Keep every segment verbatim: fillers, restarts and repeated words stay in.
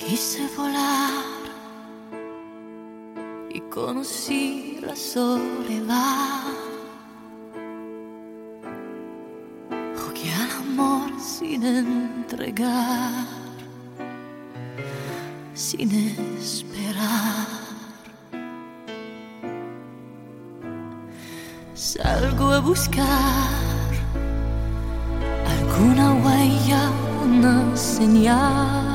Quise volar y conocí la soledad. Jugué al amor sin entregar, sin esperar. Salgo a buscar alguna huella, una señal,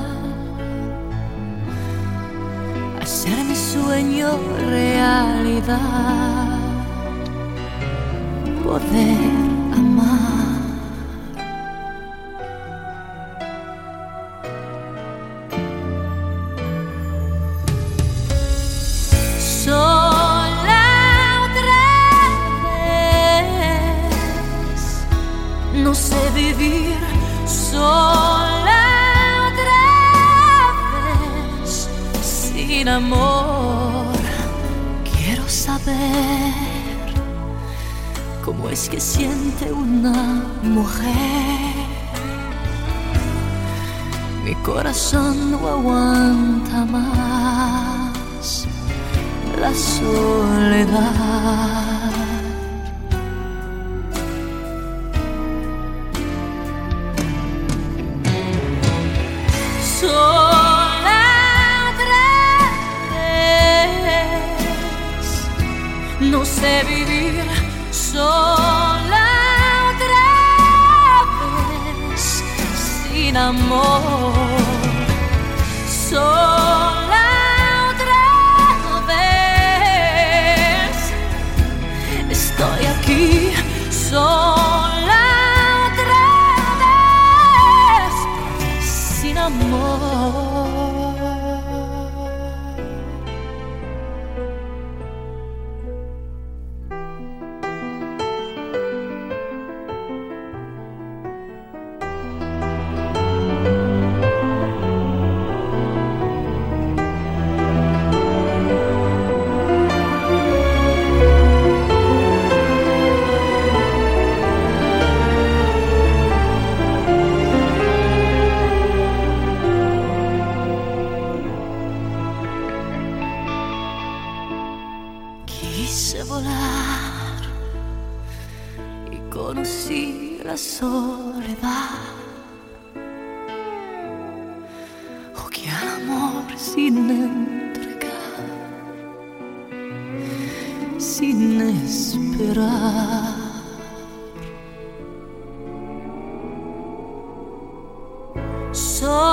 hacer mi sueño realidad, poder amar. Sola otra vez, no sé vivir sola otra vez, sin amor. Quiero saber cómo es que siente una mujer. Mi corazón no aguanta más la soledad. Sola otra vez, no sé vivir sola otra vez, sin amor. Sola otra vez, estoy aquí sola otra vez, sin amor. Quise volar y conocí la soledad. Jugué al amor sin entregar, sin esperar. So